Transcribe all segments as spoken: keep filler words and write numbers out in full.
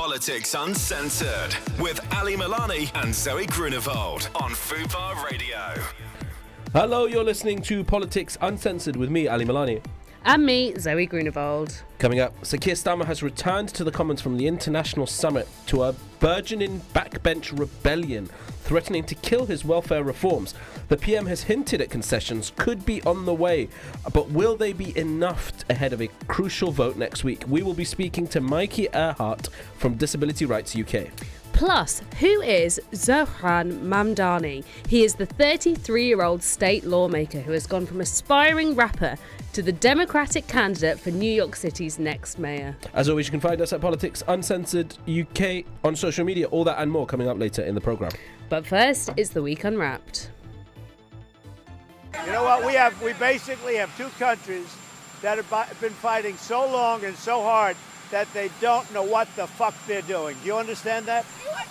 Politics Uncensored with Ali Milani and Zoe Grunewald on Fubar Radio. Hello, you're listening to Politics Uncensored with me, Ali Milani. And me, Zoe Grunewald. Coming up, Sir Keir Starmer has returned to the Commons from the International Summit to a burgeoning backbench rebellion, threatening to kill his welfare reforms. The P M has hinted at concessions could be on the way, but will they be enough ahead of a crucial vote next week? We will be speaking to Mikey Earhart from Disability Rights U K. Plus, who is Zohran Mamdani? He is the thirty-three-year-old state lawmaker who has gone from aspiring rapper to the Democratic candidate for New York City's next mayor. As always, you can find us at Politics Uncensored U K on social media. All that and more coming up later in the programme. But first, it's the Week Unwrapped. You know what? We have, we basically have two countries that have been fighting so long and so hard that they don't know what the fuck they're doing. Do you understand that?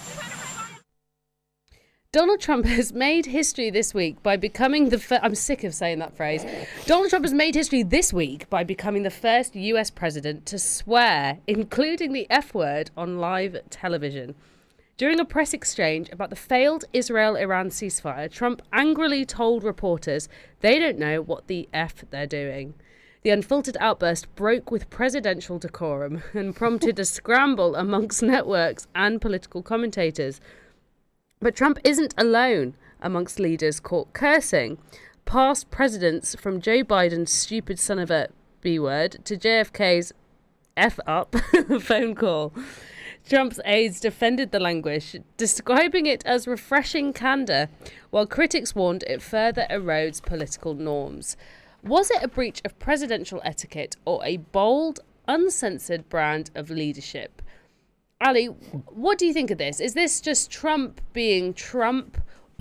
Donald Trump has made history this week by becoming the first... I'm sick of saying that phrase. Donald Trump has made history this week by becoming the first U S president to swear, including the F word, on live television. During a press exchange about the failed Israel-Iran ceasefire, Trump angrily told reporters they don't know what the F they're doing. The unfiltered outburst broke with presidential decorum and prompted a scramble amongst networks and political commentators. But Trump isn't alone amongst leaders caught cursing. Past presidents, from Joe Biden's stupid son of a B-word to J F K's F up phone call. Trump's aides defended the language, describing it as refreshing candour, while critics warned it further erodes political norms. Was it a breach of presidential etiquette or a bold, uncensored brand of leadership? Ali, what do you think of this? Is this just Trump being Trump,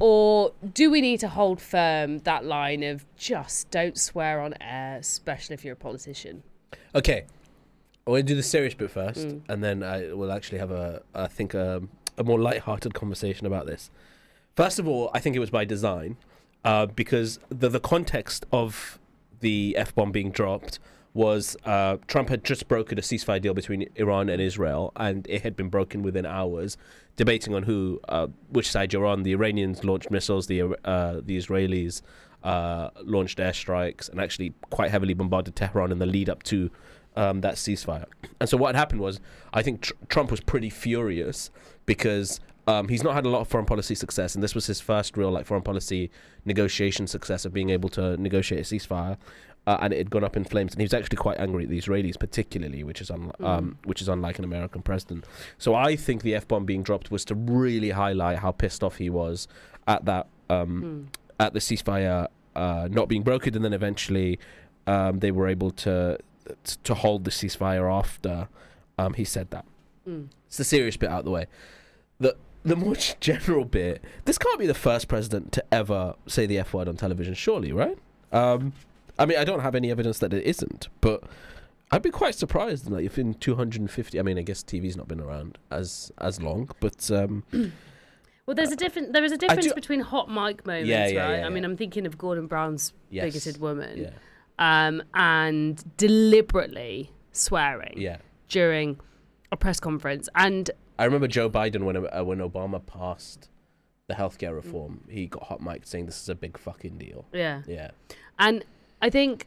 or do we need to hold firm that line of just don't swear on air, especially if you're a politician? Okay, I want to do the serious bit first, Mm. and then I will actually have a, I think, a, a more light-hearted conversation about this. First of all, I think it was by design, uh, because the the context of the F-bomb being dropped was uh, Trump had just brokered a ceasefire deal between Iran and Israel, and it had been broken within hours, debating on who, uh, which side you're on. The Iranians launched missiles, the uh, the Israelis uh, launched airstrikes, and actually quite heavily bombarded Tehran in the lead up to um, that ceasefire. And so what happened was, I think tr- Trump was pretty furious because um, he's not had a lot of foreign policy success, and this was his first real like foreign policy negotiation success of being able to negotiate a ceasefire. Uh, and it had gone up in flames, and he was actually quite angry at the Israelis, particularly, which is un- mm. um, which is unlike an American president. So I think the F-bomb being dropped was to really highlight how pissed off he was at that um, mm. at the ceasefire uh, not being brokered, and then eventually um, they were able to to hold the ceasefire after um, he said that. Mm. It's the serious bit out of the way. The the more general bit. This can't be the first president to ever say the F word on television, surely, right? Um, I mean, I don't have any evidence that it isn't, but I'd be quite surprised, like, if in two hundred fifty. I mean, I guess T V's not been around as as long, but um, well, there's a different there is a difference do, between hot mic moments, yeah, yeah, right? Yeah, yeah. I mean, I'm thinking of Gordon Brown's yes. Bigoted Woman, yeah. um, and deliberately swearing yeah. during a press conference. And I remember Joe Biden when uh, when Obama passed the healthcare reform, mm. he got hot mic'd saying this is a big fucking deal. Yeah, yeah, and I think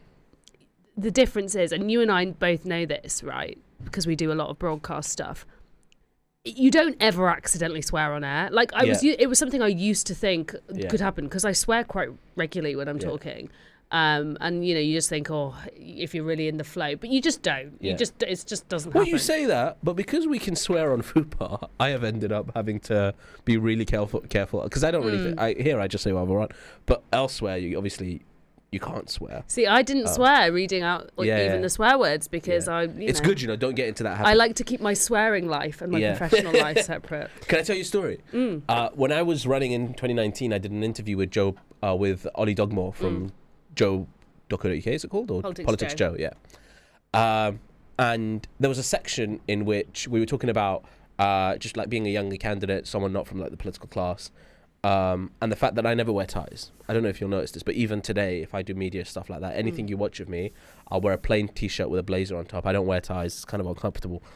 the difference is, and you and I both know this, right? Because we do a lot of broadcast stuff. You don't ever accidentally swear on air. Like I yeah. was, it was something I used to think yeah. could happen because I swear quite regularly when I'm yeah. talking. Um, and you know, you just think, oh, if you're really in the flow, but you just don't. Yeah. You just, it just doesn't happen. Well, you say that, but because we can swear on Fubar, I have ended up having to be really careful, careful because I don't really. Mm. Th- I here I just say whatever I want, but elsewhere, you obviously. You can't swear. See, I didn't oh. swear reading out like, yeah, even yeah. the swear words because yeah. I. You it's know, good, you know. Don't get into that habit. I like to keep my swearing life and my yeah. professional life separate. Can I tell you a story? Mm. Uh, when I was running in twenty nineteen, I did an interview with Joe, uh, with Ollie Dogmore from mm. Joe dot co dot U K. Is it called or Politics, Politics Joe? Joe yeah. Um, and there was a section in which we were talking about uh, just like being a younger candidate, someone not from like the political class. Um, and the fact that I never wear ties. I don't know if you'll notice this, but even today, if I do media stuff like that, anything mm. you watch of me, I'll wear a plain t-shirt with a blazer on top. I don't wear ties. It's kind of uncomfortable.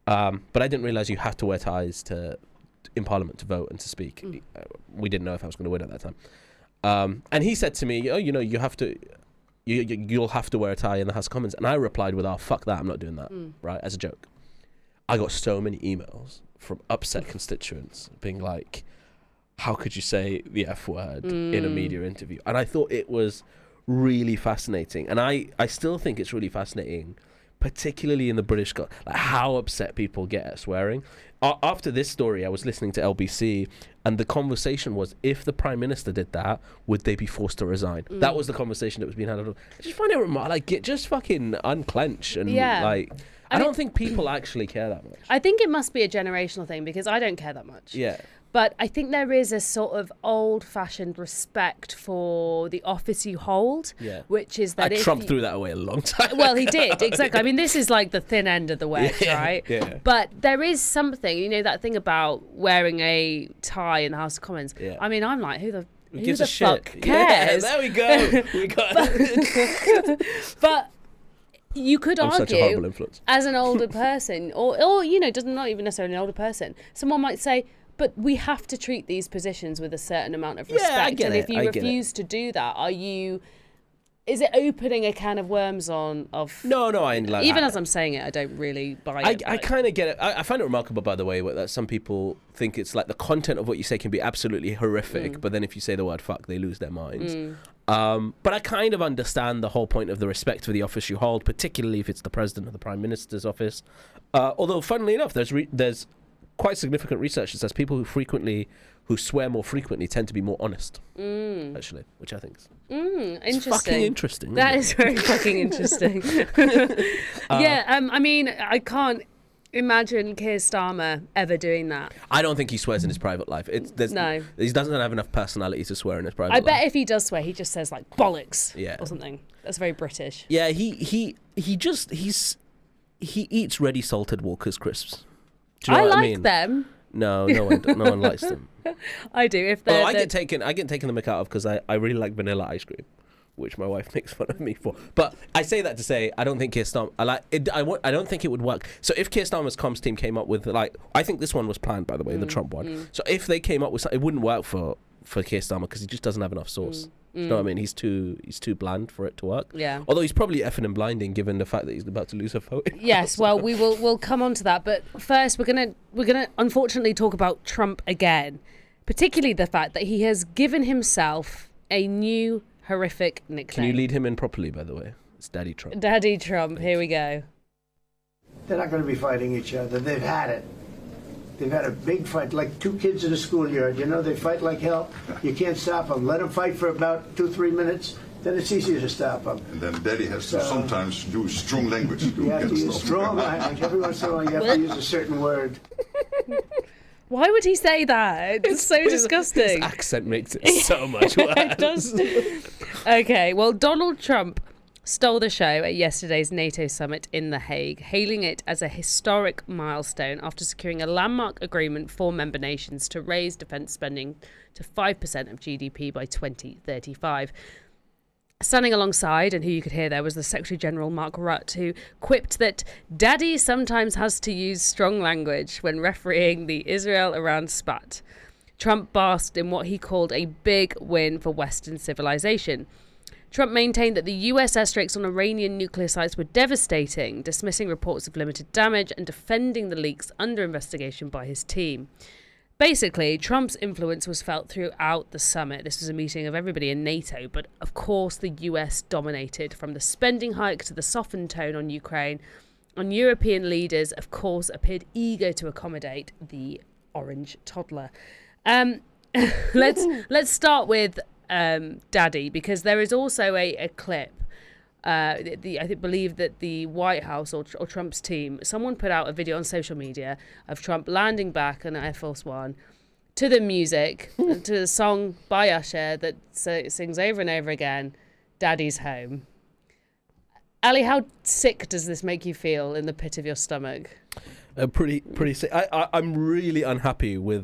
Um, but I didn't realize you have to wear ties to in Parliament to vote and to speak. Mm. Uh, we didn't know if I was going to win at that time. Um, and he said to me, "Oh, you know, you have to, you, you you'll have to wear a tie in the House of Commons." And I replied with, "Oh, fuck that! I'm not doing that." Mm. Right, as a joke. I got so many emails from upset constituents being like, "How could you say the F word Mm. in a media interview?" And I thought it was really fascinating, and I I still think it's really fascinating, particularly in the British, like how upset people get at swearing. A- after this story, I was listening to L B C, and the conversation was, if the Prime Minister did that, would they be forced to resign? Mm. That was the conversation that was being had. I just find it remarkable. Like, get, just fucking unclench. And Yeah. like, I, I don't mean- think people actually care that much. I think it must be a generational thing because I don't care that much. Yeah. But I think there is a sort of old-fashioned respect for the office you hold, Yeah. which is that I if Trump you- threw that away a long time Well, he ago. did, exactly. I mean, this is like the thin end of the wedge, Yeah, right? yeah. But there is something, you know, that thing about wearing a tie in the House of Commons. Yeah. I mean, I'm like, who the, Who who gives the a shit? fuck cares? Yeah, there we go. We got But you could I'm argue, such a horrible influence. as an older person, or, or you know, doesn't not even necessarily an older person, someone might say, but we have to treat these positions with a certain amount of Yeah, respect. I get and it, if you I get it. refuse to do that, are you... Is it opening a can of worms on of... No, no, I like Even I, as I'm saying it, I don't really buy I, it. I but- kind of get it. I, I find it remarkable, by the way, that some people think it's like the content of what you say can be absolutely horrific, Mm. but then if you say the word fuck, they lose their minds. Um, but I kind of understand the whole point of the respect for the office you hold, particularly if it's the president or the prime minister's office. Uh, although, funnily enough, there's re- there's quite significant research that says people who frequently who swear more frequently tend to be more honest. Mm. Actually, which I think is Mm, it's interesting. fucking interesting. That isn't is very fucking interesting. yeah, um, I mean, I can't imagine Keir Starmer ever doing that. I don't think he swears in his private life. It's, there's, No. He doesn't have enough personality to swear in his private I life. bet if he does swear, he just says like bollocks Yeah. or something. That's very British. Yeah, he he he just he's he eats ready salted Walker's crisps. Do you know I what like I mean? them. No, no one, no one likes them. I do. If Oh, they're, I they're- get taken, I get taken the mick out of because I, I really like vanilla ice cream, which my wife makes fun of me for. But I say that to say I don't think Keir Starmer. I like it. I want. I don't think it would work. So if Keir Starmer's comms team came up with like, I think this one was planned by the way, Mm, the Trump one. So if they came up with something, it wouldn't work for for Keir Starmer because he just doesn't have enough sauce. Do you know what I mean? He's too he's too bland for it to work. Mm. Yeah. Although he's probably effing and blinding given the fact that he's about to lose a vote. Yes, well, we will we'll come on to that, but first we're gonna we're gonna unfortunately talk about Trump again, particularly the fact that he has given himself a new horrific nickname. Can you lead him in properly, by the way? It's Daddy Trump. Daddy Trump? Here we go. They're not going to be fighting each other. They've had it. They've had a big fight, like two kids in a schoolyard. You know, they fight like hell. You can't stop them. Let them fight for about two, three minutes. Then it's easier to stop them. And then Daddy has to So- sometimes use strong language to You have to get use stuff. strong language. Every once in a while, you have to use a certain word. Why would he say that? It's so disgusting. His accent makes it so much worse. It does. Okay, well, Donald Trump stole the show at yesterday's NATO summit in The Hague, hailing it as a historic milestone after securing a landmark agreement for member nations to raise defence spending to five percent of G D P by twenty thirty-five. Standing alongside, and who you could hear there, was the Secretary General Mark Rutte, who quipped that Daddy sometimes has to use strong language when refereeing the Israel-Iran spat. Trump basked in what he called a big win for Western civilization. Trump maintained that the U S airstrikes on Iranian nuclear sites were devastating, dismissing reports of limited damage and defending the leaks under investigation by his team. Basically, Trump's influence was felt throughout the summit. This was a meeting of everybody in NATO, but of course the U S dominated, from the spending hike to the softened tone on Ukraine. And European leaders, of course, appeared eager to accommodate the orange toddler. Um, let's let's start with um, Daddy, because there is also a, a clip. Uh, the, the, I think, believe that the White House or, or Trump's team, someone put out a video on social media of Trump landing back on Air Force One to the music, to the song by Usher that so, sings over and over again, Daddy's Home. Ali, how sick does this make you feel in the pit of your stomach? Uh, pretty, pretty sick. I, I, I'm really unhappy with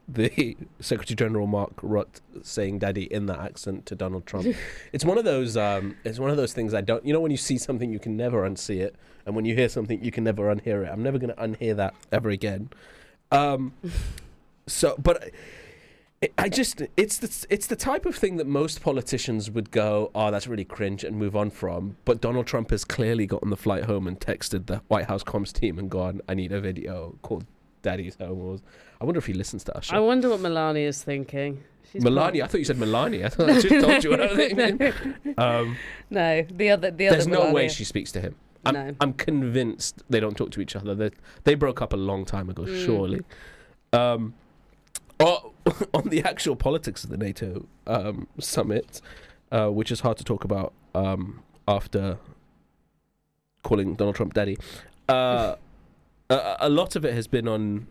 the Secretary General Mark Rutte saying "Daddy" in that accent to Donald Trump. It's one of those. Um, it's one of those things I don't. You know, when you see something, you can never unsee it, and when you hear something, you can never unhear it. I'm never going to unhear that ever again. Um, so, but. I just, it's the, it's the type of thing that most politicians would go, oh, that's really cringe, and move on from. But Donald Trump has clearly got on the flight home and texted the White House comms team and gone, I need a video called Daddy's Home. Or, I wonder if he listens to us. I wonder what Melania is thinking. She's Melania? I thought you said Melania. I thought I just told you what I was thinking. Um, no, the other, the other There's no Melania. way she speaks to him. I'm, No. I'm convinced they don't talk to each other. They, they broke up a long time ago, Mm. surely. Um, Oh, on the actual politics of the NATO um, summit, uh, which is hard to talk about um, after calling Donald Trump daddy, uh, a, a lot of it has been on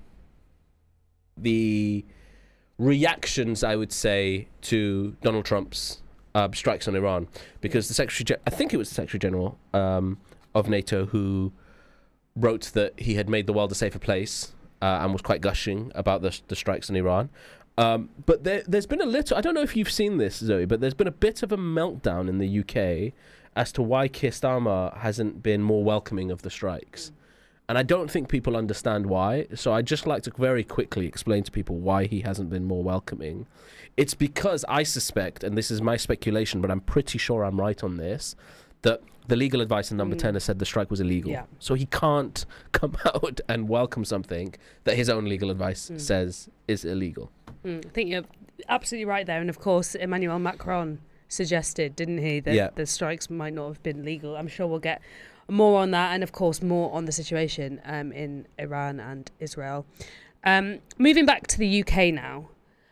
the reactions, I would say, to Donald Trump's uh, strikes on Iran, because the Secretary, Gen- I think it was the Secretary General um, of NATO who wrote that he had made the world a safer place. Uh, and was quite gushing about the, the strikes in Iran. Um, but there, there's been a little, I don't know if you've seen this, Zoe, but there's been a bit of a meltdown in the U K as to why Keir Starmer hasn't been more welcoming of the strikes. And I don't think people understand why. So I'd just like to very quickly explain to people why he hasn't been more welcoming. It's because I suspect, and this is my speculation, but I'm pretty sure I'm right on this, that the legal advice in number mm. ten has said the strike was illegal. Yeah. So he can't come out and welcome something that his own legal advice mm. says is illegal. Mm. I think you're absolutely right there. And of course, Emmanuel Macron suggested, didn't he, that yeah. the strikes might not have been legal. I'm sure we'll get more on that. And of course, more on the situation um, in Iran and Israel. Um, moving back to the U K now.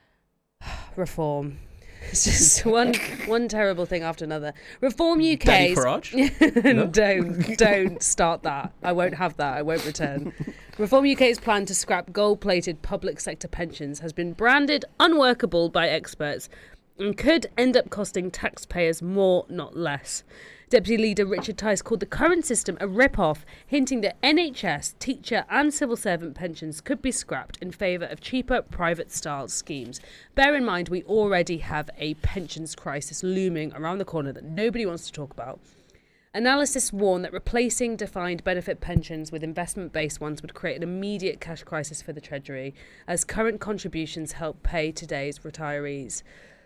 Reform. It's just one one terrible thing after another. Reform U K. Daddy Farage? No? don't don't start that. I won't have that. I won't return. Reform U K's plan to scrap gold-plated public sector pensions has been branded unworkable by experts and could end up costing taxpayers more, not less. Deputy Leader Richard Tice called the current system a rip-off, hinting that N H S, teacher and civil servant pensions could be scrapped in favour of cheaper private-style schemes. Bear in mind, we already have a pensions crisis looming around the corner that nobody wants to talk about. Analysts warn that replacing defined benefit pensions with investment-based ones would create an immediate cash crisis for the Treasury, as current contributions help pay today's retirees.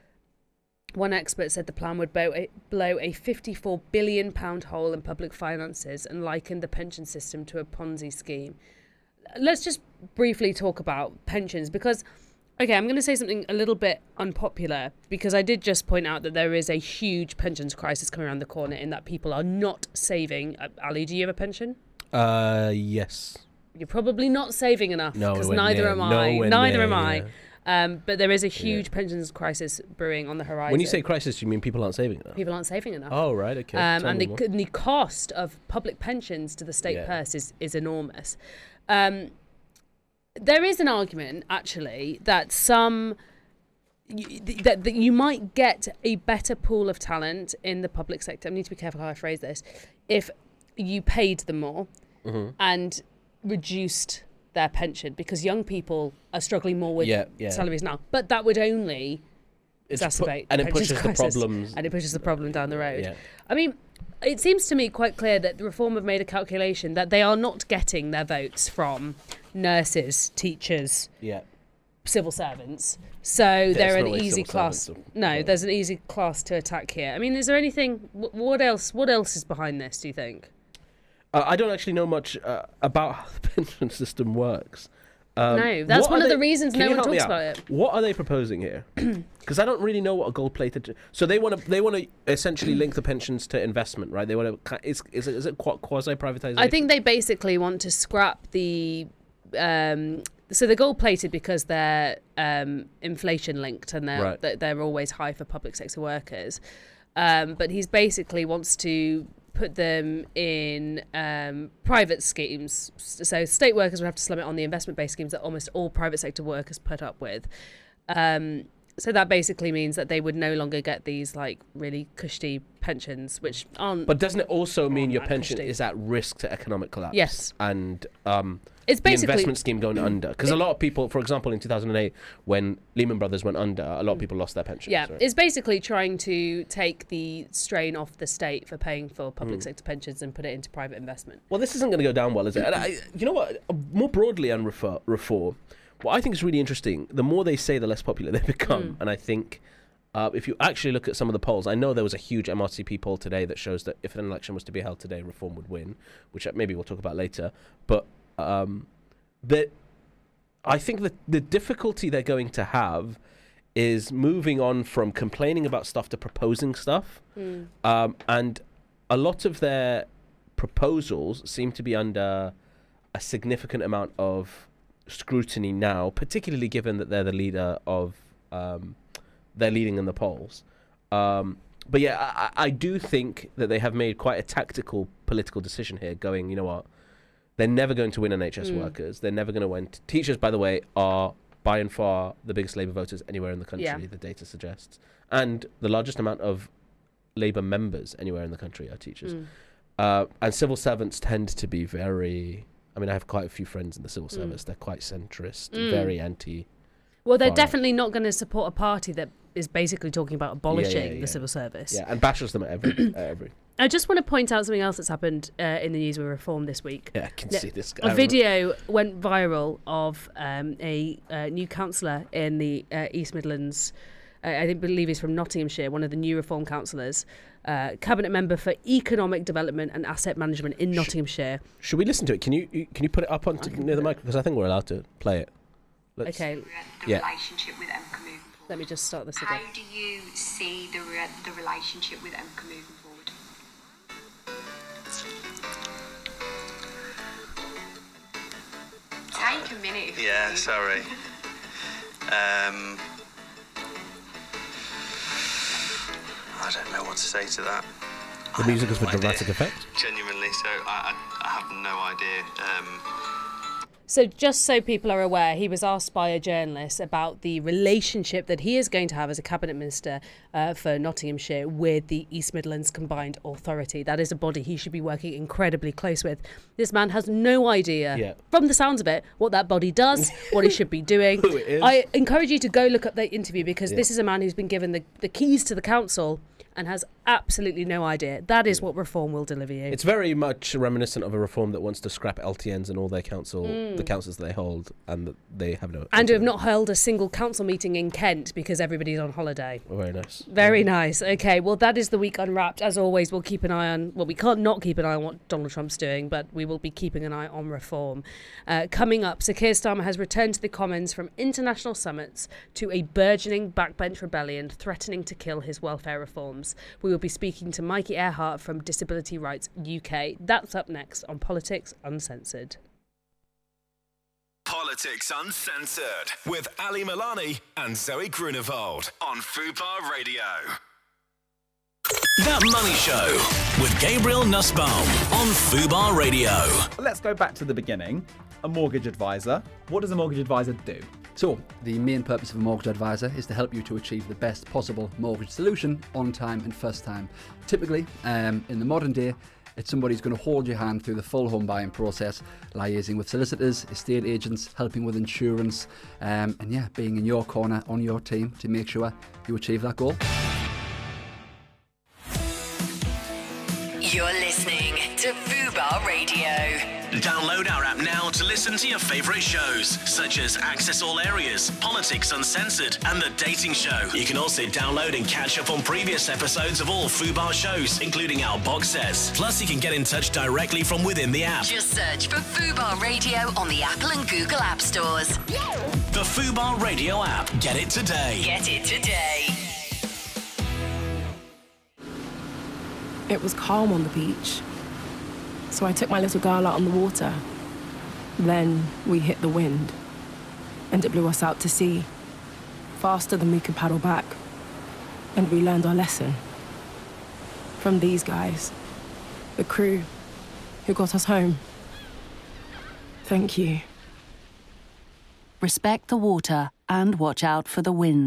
One expert said the plan would blow a, blow a fifty-four billion pounds hole in public finances and likened the pension system to a Ponzi scheme. Let's just briefly talk about pensions because, okay, I'm going to say something a little bit unpopular because I did just point out that there is a huge pensions crisis coming around the corner in that people are not saving. Uh, Ali, do you have a pension? Uh, yes. You're probably not saving enough because Nowhere neither near. am I. Nowhere Neither near, am I. yeah. Um, but there is a huge Yeah. pensions crisis brewing on the horizon. When you say crisis, you mean people aren't saving enough? People aren't saving enough. Oh, right, okay. Um, Tell and me the, more. c- the cost of public pensions to the state Yeah. purse is, is enormous. Um, there is an argument, actually, that some... You, th- that, that you might get a better pool of talent in the public sector. I need to be careful how I phrase this. If you paid them more Mhm. and reduced their pension, because young people are struggling more with Yeah, yeah. salaries now. But that would only It's pu- exacerbate and the it pushes pensions the crisis, problems. and it pushes the problem down the road. Yeah. I mean, it seems to me quite clear that the Reform have made a calculation that they are not getting their votes from nurses, teachers, Yeah. civil servants. So they're not an like easy civil class. servants, No, so- there's an easy class to attack here. I mean, is there anything? wh- What else? What else is behind this? Do you think? Uh, I don't actually know much uh, about how the pension system works. Um, No, that's what one are of the they- reasons can no you one help me talks out? about it. What are they proposing here? Because I don't really know what a gold-plated. So they want to they want to essentially link the pensions to investment, right? They want to. Is is it, is it quasi privatization? I think they basically want to scrap the. Um, so they're gold plated because they're um, inflation linked and they're Right. they're- they're always high for public sector workers. Um, but he's basically wants to put them in um, private schemes. So state workers would have to slum it on the investment based schemes that almost all private sector workers put up with. Um, So that basically means that they would no longer get these like really cushy pensions, which aren't. But doesn't it also mean your that pension cushy. is at risk to economic collapse? Yes. And um, It's the basically- investment scheme going under. Because a lot of people, for example, in two thousand eight, when Lehman Brothers went under, a lot of people lost their pensions. Yeah, right? it's basically trying to take the strain off the state for paying for public sector pensions and put it into private investment. Well, this isn't going to go down well, is it? And I, you know what? More broadly on refer, reform, what I think is really interesting, the more they say, the less popular they become. Mm. And I think uh, if you actually look at some of the polls, I know there was a huge M R C P poll today that shows that if an election was to be held today, reform would win, which maybe we'll talk about later. But um, that I think that the difficulty they're going to have is moving on from complaining about stuff to proposing stuff. Mm. Um, and a lot of their proposals seem to be under a significant amount of scrutiny now, particularly given that they're the leader of, um, they're leading in the polls. Um, but yeah, I, I do think that they have made quite a tactical political decision here, going, you know what, they're never going to win N H S Mm. workers. They're never going to win. Teachers, by the way, are by and far the biggest Labour voters anywhere in the country, Yeah. the data suggests. And the largest amount of Labour members anywhere in the country are teachers. Mm. Uh, and civil servants tend to be very... I mean, I have quite a few friends in the civil service. They're quite centrist, Mm. very anti... Well, they're Far out. definitely not going to support a party that is basically talking about abolishing yeah, yeah. the civil service. Yeah, and bashes them at every... at every I just want to point out something else that's happened uh, in the news with reform this week. yeah, I can Yeah, see this guy. A video went viral of um, a uh, new councillor in the uh, East Midlands. Uh, I think believe he's from Nottinghamshire, one of the new reform councillors, uh, cabinet member for economic development and asset management in Nottinghamshire. Should we listen to it? Can you you- can you put it up on to, near the mic? Because I think we're allowed to play it. Let's, Okay, the Yeah. relationship with Emka moving forward. let me just start this How again. do you see the re- the relationship with Emka moving forward? Take a minute. if you Yeah, need. sorry. Um, I don't know what to say to that. The I music have is for no idea. dramatic effect. Genuinely, so I, I, I have no idea. Um, So just so people are aware, he was asked by a journalist about the relationship that he is going to have as a cabinet minister uh, for Nottinghamshire with the East Midlands Combined Authority. That is a body he should be working incredibly close with. This man has no idea, Yeah. from the sounds of it, what that body does, what he should be doing. Who it is. I encourage you to go look up the interview because Yeah. this is a man who's been given the, the keys to the council and has absolutely no idea. That is what reform will deliver you. It's very much reminiscent of a reform that wants to scrap L T Ns and all their council, Mm. the councils they hold, and that they have no. and who have not held a single council meeting in Kent because everybody's on holiday. Oh, very nice. Very nice. Okay, well, that is the week unwrapped. As always, we'll keep an eye on, well, we can't not keep an eye on what Donald Trump's doing, but we will be keeping an eye on reform. Uh, coming up, Sir Keir Starmer has returned to the Commons from international summits to a burgeoning backbench rebellion threatening to kill his welfare reforms. We will be speaking to Mikey Earhart from Disability Rights U K. That's up next on Politics Uncensored. Politics Uncensored with Ali Milani and Zoe Grunewald on Fubar Radio. That Money Show with Gabriel Nussbaum on Fubar Radio. Let's go back to the beginning. A mortgage advisor. What does a mortgage advisor do? So, the main purpose of a mortgage advisor is to help you to achieve the best possible mortgage solution on time and first time. Typically, um, in the modern day, it's somebody who's going to hold your hand through the full home buying process, liaising with solicitors, estate agents, helping with insurance, um, and yeah, being in your corner, on your team to make sure you achieve that goal. You're listening to Fubar Radio. Download our app now to listen to your favourite shows, such as Access All Areas, Politics Uncensored, and The Dating Show. You can also download and catch up on previous episodes of all Fubar shows, including our box sets. Plus, you can get in touch directly from within the app. Just search for Fubar Radio on the Apple and Google App Stores. The Fubar Radio app. Get it today. Get it today. It was calm on the beach, so I took my little girl out on the water. Then we hit the wind, and it blew us out to sea, faster than we could paddle back. And we learned our lesson from these guys, the crew who got us home. Thank you. Respect the water and watch out for the winds.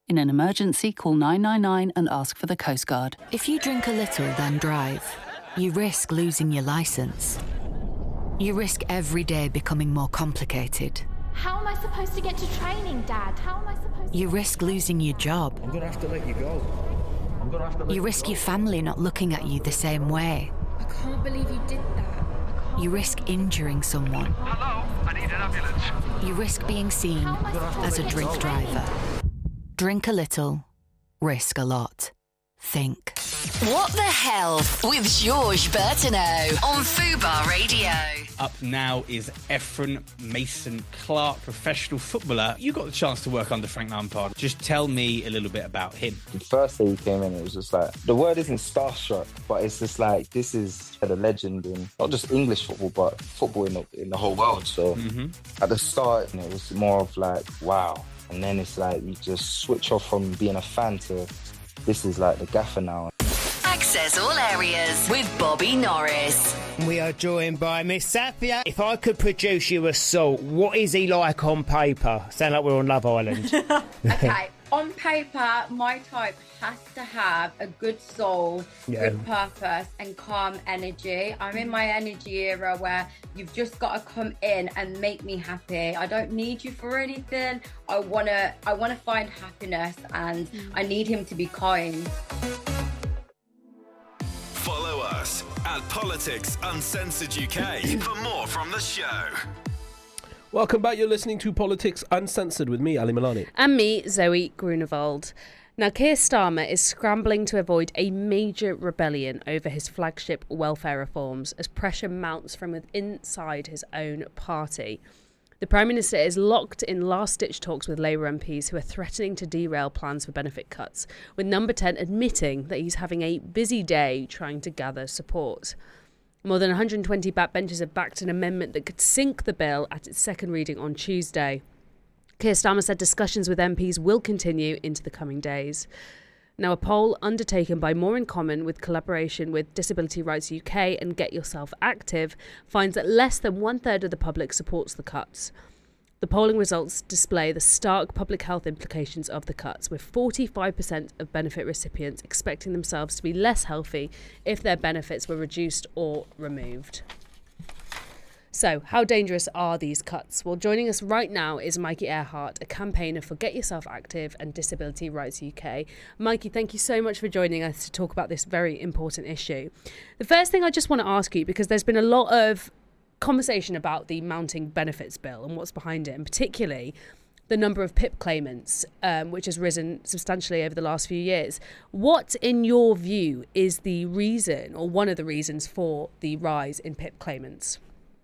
In an emergency, call nine nine nine and ask for the Coast Guard. If you drink a little, then drive, you risk losing your licence. You risk every day becoming more complicated. How am I supposed to get to training, Dad? How am I supposed to... You risk losing your job. I'm gonna have to let you go. I'm gonna have to let You risk your family not looking at you the same way. I can't believe you did that. You risk injuring someone. Hello, I need an ambulance. You risk being seen as a drink driver. Drink a little, risk a lot. Think. What the Hell with George Bertineau on Fubar Radio. Up now is Ephron Mason Clark, professional footballer. You got the chance to work under Frank Lampard. Just tell me a little bit about him. The first day he came in, it was just like, the word isn't starstruck, but it's just like, this is a legend in not just English football, but football in the, in the whole world. So mm-hmm. at the start, it was more of like, wow. And then it's like, you just switch off from being a fan to, this is like the gaffer now. Access all areas with Bobby Norris. We are joined by Miss Safia. If I could produce you a salt, what is he like on paper? Sound like we're on Love Island. Okay, on paper, my type has to have a good soul, Yeah. good purpose, and calm energy. I'm in my energy era where you've just got to come in and make me happy. I don't need you for anything. I wanna, I wanna find happiness, and I need him to be kind. Follow us at Politics Uncensored U K for more from the show. Welcome back. You're listening to Politics Uncensored with me, Ali Milani. And me, Zoe Grunewald. Now, Keir Starmer is scrambling to avoid a major rebellion over his flagship welfare reforms as pressure mounts from inside his own party. The Prime Minister is locked in last-ditch talks with Labour M Ps who are threatening to derail plans for benefit cuts, with Number ten admitting that he's having a busy day trying to gather support. More than one hundred twenty backbenchers have backed an amendment that could sink the bill at its second reading on Tuesday. Keir Starmer said discussions with M Ps will continue into the coming days. Now, a poll undertaken by More in Common with collaboration with Disability Rights U K and Get Yourself Active finds that less than one third of the public supports the cuts. The polling results display the stark public health implications of the cuts, with forty-five percent of benefit recipients expecting themselves to be less healthy if their benefits were reduced or removed. So, how dangerous are these cuts? Well, joining us right now is Mikey Earhart, a campaigner for Get Yourself Active and Disability Rights U K. Mikey, thank you so much for joining us to talk about this very important issue. The first thing I just want to ask you, because there's been a lot of conversation about the mounting benefits bill and what's behind it, and particularly the number of P I P claimants, um, which has risen substantially over the last few years. What, in your view, is the reason, or one of the reasons for the rise in P I P claimants?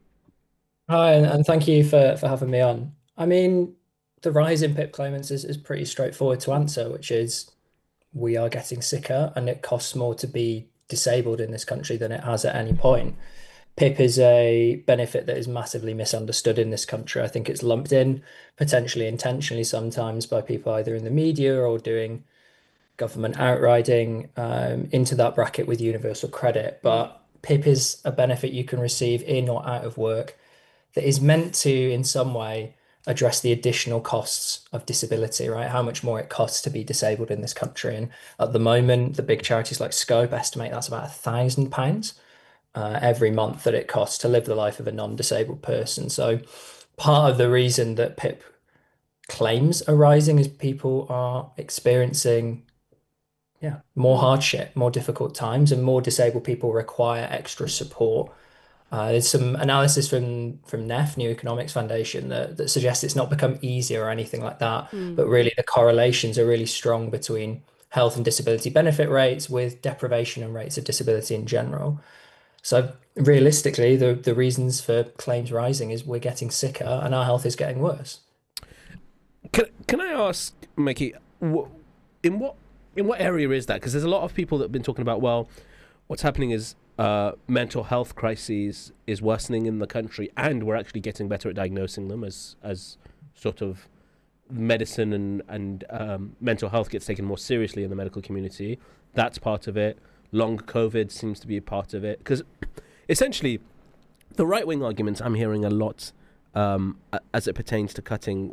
Hi, and, and thank you for, for having me on. I mean, the rise in P I P claimants is, is pretty straightforward to answer, which is we are getting sicker and it costs more to be disabled in this country than it has at any point. P I P is a benefit that is massively misunderstood in this country. I think it's lumped in, potentially intentionally sometimes, by people either in the media or doing government outriding um, into that bracket with universal credit. But P I P is a benefit you can receive in or out of work that is meant to, in some way, address the additional costs of disability, right? How much more it costs to be disabled in this country. And at the moment, the big charities like Scope estimate that's about a thousand pounds uh, every month that it costs to live the life of a non-disabled person. So part of the reason that P I P claims are rising is people are experiencing yeah, more hardship, more difficult times, and more disabled people require extra support. Uh, there's some analysis from from N E F, New Economics Foundation, that, that suggests it's not become easier or anything like that, mm. but really the correlations are really strong between health and disability benefit rates with deprivation and rates of disability in general. So realistically, the, the reasons for claims rising is we're getting sicker and our health is getting worse. Can, can I ask, Mickey, what, in what in what area is that? Because there's a lot of people that have been talking about, well, what's happening is Uh, mental health crises is worsening in the country, and we're actually getting better at diagnosing them as as sort of medicine and and um, mental health gets taken more seriously in the medical community. That's part of it. Long COVID seems to be a part of it, because essentially the right wing arguments I'm hearing a lot um, as it pertains to cutting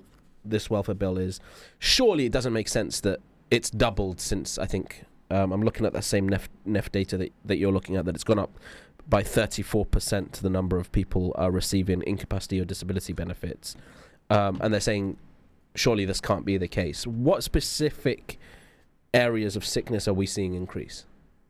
this welfare bill is, surely it doesn't make sense that it's doubled since, I think, um, I'm looking at that same N E F, N E F data that, that you're looking at, that it's gone up by thirty-four percent to the number of people uh, receiving incapacity or disability benefits. Um, and they're saying, surely this can't be the case. What specific areas of sickness are we seeing increase?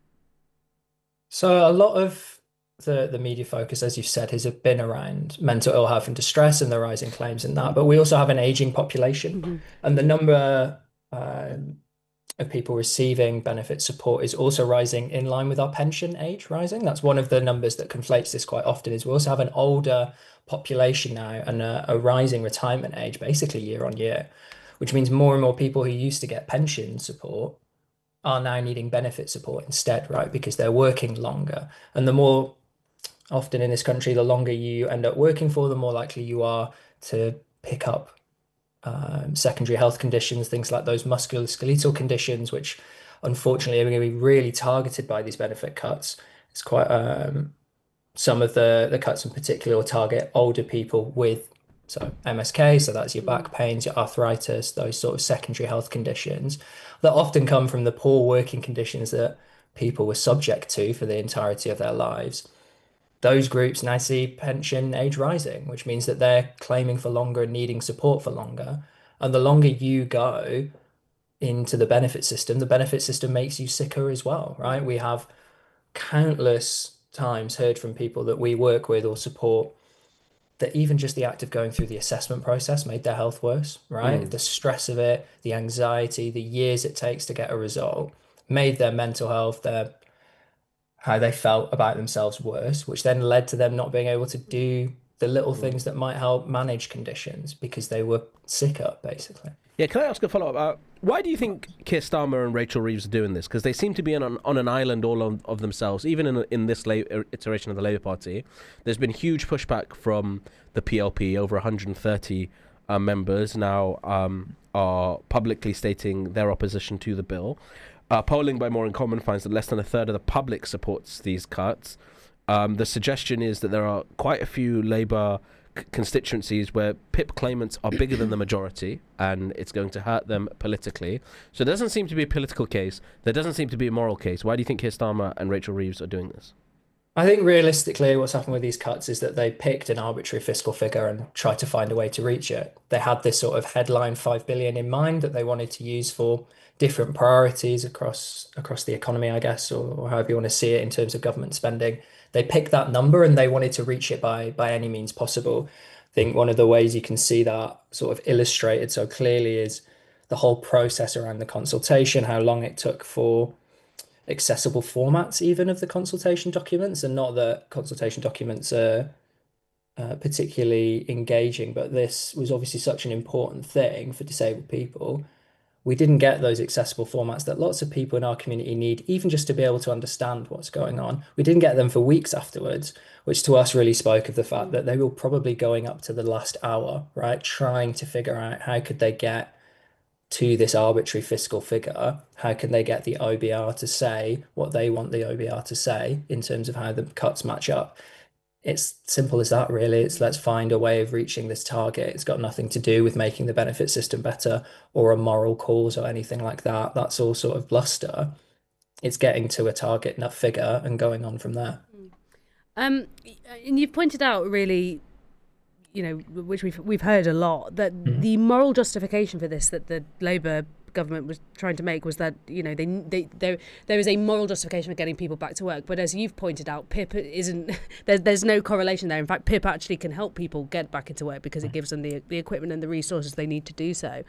So a lot of the, the media focus, as you've said, has been around mental ill health and distress and the rising claims in that. But we also have an aging population, mm-hmm. and the number um, of people receiving benefit support is also rising in line with our pension age rising. That's one of the numbers that conflates this quite often, is we also have an older population now and a, a rising retirement age, basically year on year, which means more and more people who used to get pension support are now needing benefit support instead, right? Because they're working longer. And the more often in this country, the longer you end up working for, the more likely you are to pick up um, secondary health conditions, things like those musculoskeletal conditions, which unfortunately are going to be really targeted by these benefit cuts. It's quite, um, some of the, the cuts in particular will target older people with So M S K, so that's your back pains, your arthritis, those sort of secondary health conditions that often come from the poor working conditions that people were subject to for the entirety of their lives. Those groups now see pension age rising, which means that they're claiming for longer and needing support for longer. And the longer you go into the benefit system, the benefit system makes you sicker as well, right? We have countless times heard from people that we work with or support that even just the act of going through the assessment process made their health worse, right? Mm. The stress of it, the anxiety, the years it takes to get a result made their mental health, their how they felt about themselves worse, which then led to them not being able to do the little mm. things that might help manage conditions because they were sicker, basically. Yeah, can I ask a follow-up? Uh, why do you think Keir Starmer and Rachel Reeves are doing this? Because they seem to be on, on an island all on, of themselves, even in in this la- iteration of the Labour Party. There's been huge pushback from the P L P. Over one hundred thirty uh, members now um, are publicly stating their opposition to the bill. Uh, polling by More in Common finds that less than a third of the public supports these cuts. Um, the suggestion is that there are quite a few Labour constituencies where P I P claimants are bigger than the majority and it's going to hurt them politically. So there doesn't seem to be a political case. There doesn't seem to be a moral case. Why do you think Keir Starmer and Rachel Reeves are doing this? I think realistically what's happened with these cuts is that they picked an arbitrary fiscal figure and tried to find a way to reach it. They had this sort of headline five billion in mind that they wanted to use for different priorities across across the economy, I guess, or, or however you want to see it in terms of government spending. They picked that number and they wanted to reach it by by any means possible. I think one of the ways you can see that sort of illustrated so clearly is the whole process around the consultation, how long it took for accessible formats even of the consultation documents, and not that consultation documents are uh, particularly engaging, but this was obviously such an important thing for disabled people. We didn't get those accessible formats that lots of people in our community need, even just to be able to understand what's going on. We didn't get them for weeks afterwards, which to us really spoke of the fact that they were probably going up to the last hour, right? Trying to figure out how could they get to this arbitrary fiscal figure? How can they get the O B R to say what they want the O B R to say in terms of how the cuts match up? It's simple as that, really. It's let's find a way of reaching this target. It's got nothing to do with making the benefit system better or a moral cause or anything like that. That's all sort of bluster. It's getting to a target enough figure and going on from there. Um, and you've pointed out really, you know, which we've we've heard a lot, that mm-hmm. the moral justification for this that the Labour government was trying to make was that, you know, they they there there is a moral justification for getting people back to work, but as you've pointed out, P I P isn't there's there's no correlation there. In fact, P I P actually can help people get back into work because it gives them the the equipment and the resources they need to do so.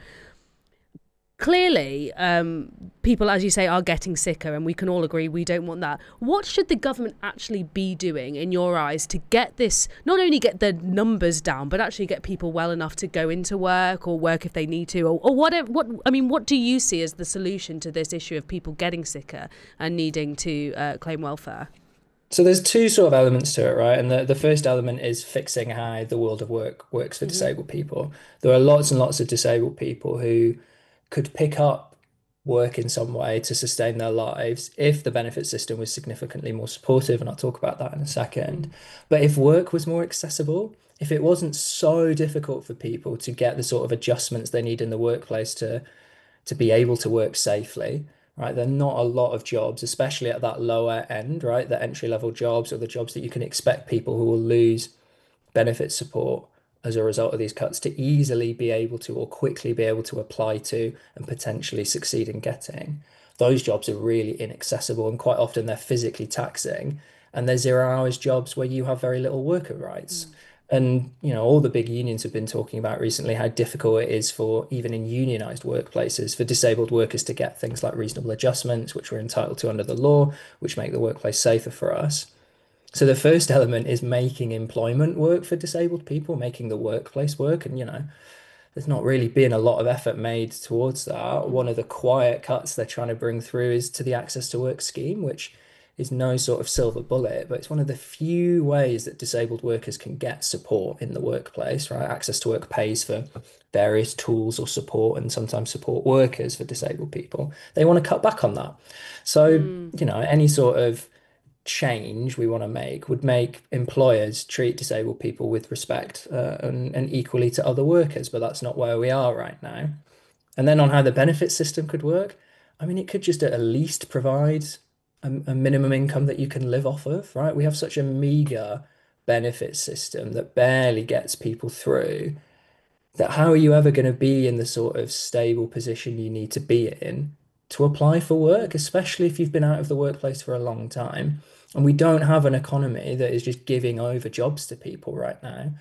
Clearly, um, people, as you say, are getting sicker, and we can all agree we don't want that. What should the government actually be doing, in your eyes, to get this, not only get the numbers down, but actually get people well enough to go into work or work if they need to, or, or whatever? What I mean, what do you see as the solution to this issue of people getting sicker and needing to uh, claim welfare? So there's two sort of elements to it, right? And the, the first element is fixing how the world of work works for mm-hmm. disabled people. There are lots and lots of disabled people who could pick up work in some way to sustain their lives if the benefit system was significantly more supportive, and I'll talk about that in a second. But if work was more accessible, if it wasn't so difficult for people to get the sort of adjustments they need in the workplace to to be able to work safely, right? There are not a lot of jobs, especially at that lower end, right? The entry level jobs or the jobs that you can expect people who will lose benefit support as a result of these cuts to easily be able to or quickly be able to apply to and potentially succeed in getting. Those jobs are really inaccessible and quite often they're physically taxing. And there's zero hours jobs where you have very little worker rights. Mm. And, you know, all the big unions have been talking about recently how difficult it is for even in unionized workplaces for disabled workers to get things like reasonable adjustments, which we're entitled to under the law, which make the workplace safer for us. So the first element is making employment work for disabled people, making the workplace work. And, you know, there's not really been a lot of effort made towards that. One of the quiet cuts they're trying to bring through is to the Access to Work scheme, which is no sort of silver bullet, but it's one of the few ways that disabled workers can get support in the workplace, right? Access to Work pays for various tools or support and sometimes support workers for disabled people. They want to cut back on that. So, mm. you know, any sort of change we want to make would make employers treat disabled people with respect uh, and, and equally to other workers, but that's not where we are right now. And then on how the benefit system could work, I mean, it could just at least provide a, a minimum income that you can live off of, right? We have such a meager benefit system that barely gets people through, that how are you ever going to be in the sort of stable position you need to be in to apply for work, especially if you've been out of the workplace for a long time? And we don't have an economy that is just giving over jobs to people right now.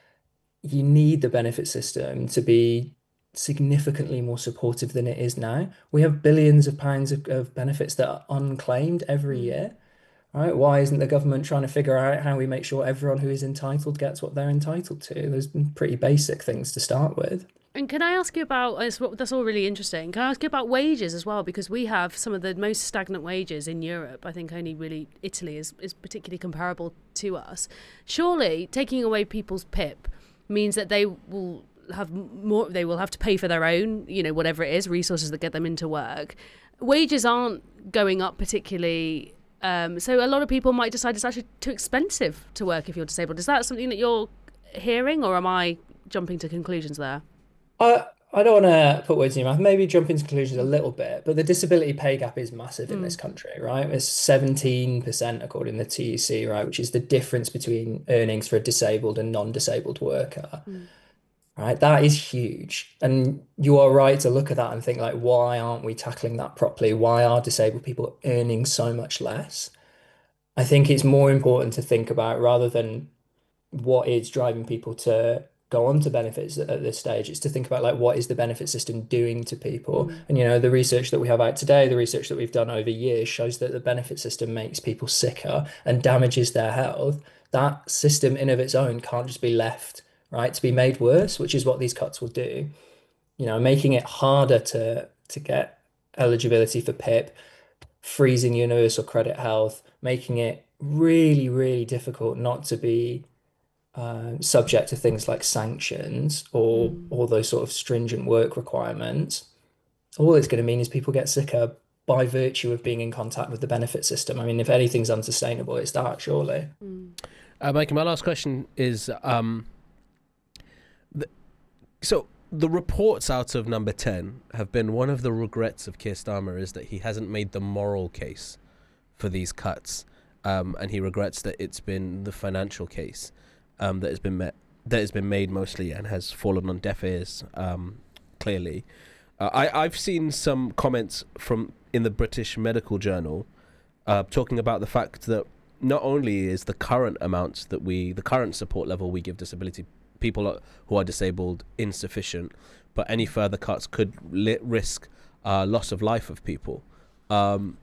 You need the benefit system to be significantly more supportive than it is now. We have billions of pounds of, of benefits that are unclaimed every year, right? Why isn't the government trying to figure out how we make sure everyone who is entitled gets what they're entitled to? There's pretty basic things to start with. And can I ask you about, that's all really interesting, can I ask you about wages as well? Because we have some of the most stagnant wages in Europe. I think only really Italy is, is particularly comparable to us. Surely taking away people's P I P means that they will have more, they will have to pay for their own, you know, whatever it is, resources that get them into work. Wages aren't going up particularly, um, so a lot of people might decide it's actually too expensive to work if you're disabled. Is that something that you're hearing, or am I jumping to conclusions there? I, I don't want to put words in your mouth, maybe jump into conclusions a little bit, but the disability pay gap is massive in mm. this country, right? It's seventeen percent according to the T U C, right? Which is the difference between earnings for a disabled and non-disabled worker, mm. right? That is huge. And you are right to look at that and think, like, why aren't we tackling that properly? Why are disabled people earning so much less? I think it's more important to think about, rather than what is driving people to go on to benefits at this stage, it's to think about, like, what is the benefit system doing to people? Mm. And, you know, the research that we have out today, the research that we've done over years shows that the benefit system makes people sicker and damages their health. That system in of its own can't just be left, right, to be made worse, which is what these cuts will do. You know, making it harder to to get eligibility for P I P, freezing universal credit health, making it really, really difficult not to be Uh, subject to things like sanctions or mm. all those sort of stringent work requirements. All it's going to mean is people get sicker by virtue of being in contact with the benefit system. I mean, if anything's unsustainable, it's that, surely. Mm. Uh, Mike, my last question is, um, the, so the reports out of number ten have been, one of the regrets of Keir Starmer is that he hasn't made the moral case for these cuts, um, and he regrets that it's been the financial case Um, that has been met, that has been made mostly, and has fallen on deaf ears. Um, clearly, uh, I I've seen some comments from in the British Medical Journal, uh, talking about the fact that not only is the current amounts that we, the current support level we give disability people who are disabled insufficient, but any further cuts could li- risk uh, loss of life of people. Um,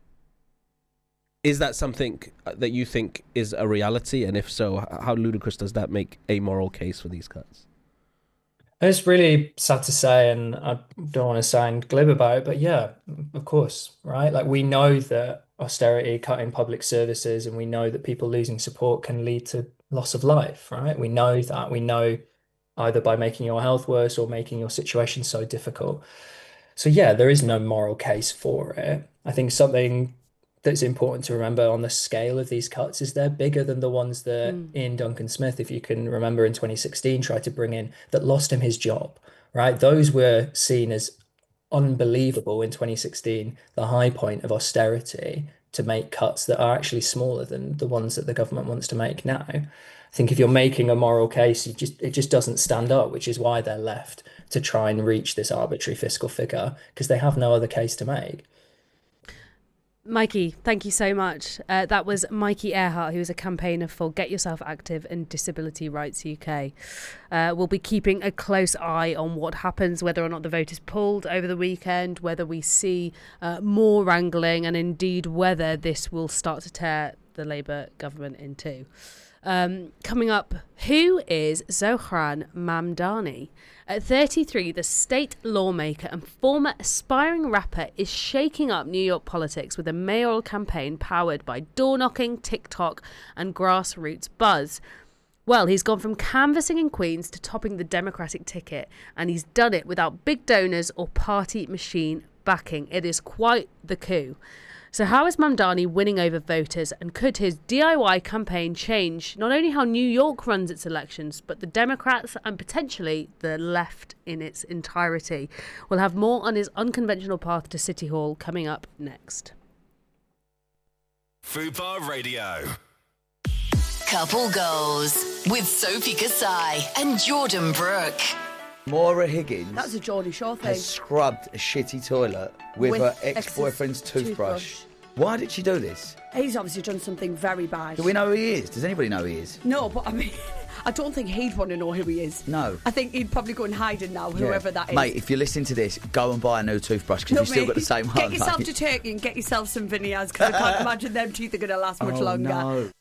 Is that something that you think is a reality? And if so, how ludicrous does that make a moral case for these cuts? It's really sad to say, and I don't want to sound glib about it, but yeah, of course, right? Like, we know that austerity, cutting public services, and we know that people losing support can lead to loss of life, right? We know that. We know either by making your health worse or making your situation so difficult. So yeah, there is no moral case for it. I think something that's important to remember on the scale of these cuts is they're bigger than the ones that Mm. Ian Duncan Smith, if you can remember in twenty sixteen, tried to bring in that lost him his job, right? Those were seen as unbelievable in twenty sixteen, the high point of austerity, to make cuts that are actually smaller than the ones that the government wants to make now. I think if you're making a moral case, you just it just doesn't stand up, which is why they're left to try and reach this arbitrary fiscal figure, because they have no other case to make. Mikey, thank you so much. Uh, that was Mikey Earhart, who is a campaigner for Get Yourself Active and Disability Rights U K. Uh, we'll be keeping a close eye on what happens, whether or not the vote is pulled over the weekend, whether we see uh, more wrangling, and indeed whether this will start to tear the Labour government in two. Um, coming up, who is Zohran Mamdani? At thirty-three, the state lawmaker and former aspiring rapper is shaking up New York politics with a mayoral campaign powered by door-knocking, TikTok and grassroots buzz. Well, he's gone from canvassing in Queens to topping the Democratic ticket, and he's done it without big donors or party machine backing. It is quite the coup. So how is Mamdani winning over voters, and could his D I Y campaign change not only how New York runs its elections, but the Democrats and potentially the left in its entirety? We'll have more on his unconventional path to City Hall coming up next. Fubar Radio. Couple Goals with Sophie Kasai and Jordan Brooke. Maura Higgins That's a Geordie Shore thing. has scrubbed a shitty toilet with, With her ex's ex-boyfriend's toothbrush. toothbrush. Why did she do this? He's obviously done something very bad. Do we know who he is? Does anybody know who he is? No, but I mean, I don't think he'd want to know who he is. No. I think he'd probably go and hide it now, Yeah. whoever that is. Mate, if you're listening to this, go and buy a new toothbrush because No, you've still mate, got the same one. Get yourself mate. to Turkey and get yourself some veneers, because I can't imagine them teeth are going to last much oh, longer. No.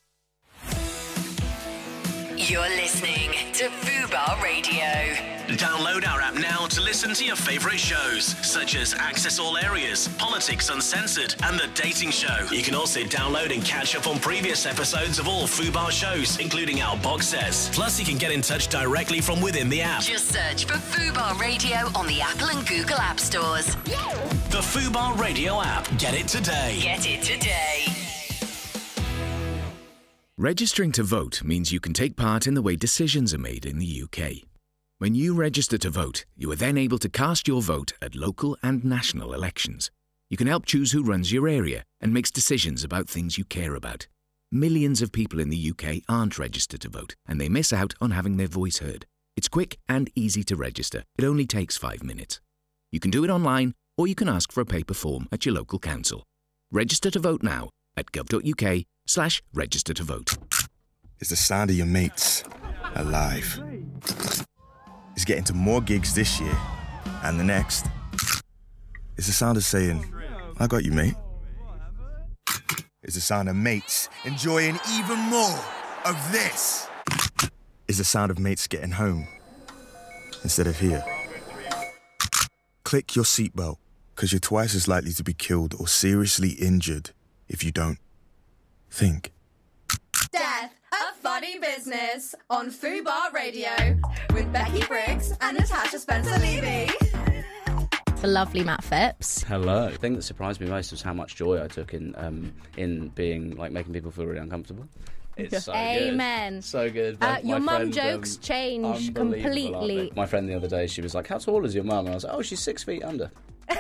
You're listening to Fubar Radio. Download our app now to listen to your favourite shows, such as Access All Areas, Politics Uncensored, and The Dating Show. You can also download and catch up on previous episodes of all Fubar shows, including our box sets. Plus, you can get in touch directly from within the app. Just search for Fubar Radio on the Apple and Google App Stores. The Fubar Radio app. Get it today. Get it today. Registering to vote means you can take part in the way decisions are made in the U K. When you register to vote, you are then able to cast your vote at local and national elections. You can help choose who runs your area and makes decisions about things you care about. Millions of people in the U K aren't registered to vote, and they miss out on having their voice heard. It's quick and easy to register. It only takes five minutes. You can do it online, or you can ask for a paper form at your local council. Register to vote now at gov.uk slash register to vote. It's the sound of your mates alive. It's getting to more gigs this year and the next. It's the sound of saying, I got you, mate. It's the sound of mates enjoying even more of this. It's the sound of mates getting home instead of here. Click your seatbelt, because you're twice as likely to be killed or seriously injured if you don't. Think. Death, a funny business on Fubar Radio with Becky Briggs and Natasha Spencer-Levy. The lovely Matt Phipps. Hello. The thing that surprised me most was how much joy I took in um, in being like making people feel really uncomfortable. It's so Amen. good. So good. Uh, My- your my mum friend, jokes um, change unbelievable, aren't completely. they? My friend the other day, she was like, "How tall is your mum?" And I was like, "Oh, she's six feet under."